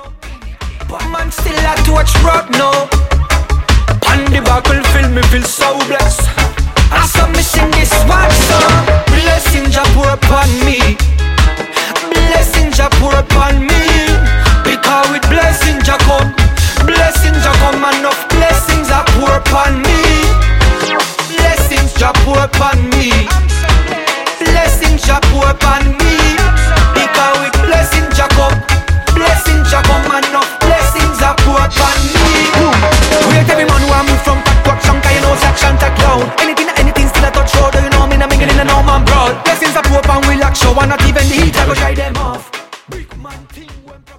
But man still a touch road now. On the buckle feel me feel so blessed. I saw me sing this one song. Blessing Jah pour upon me. Blessing Jah pour upon me. Because with blessing Jah come. Blessing Jah come, enough blessings are pour upon me. Blessings Jah pour upon me. Blessings Jah pour upon me. Because with blessing Jah come. Blessing Jah come, enough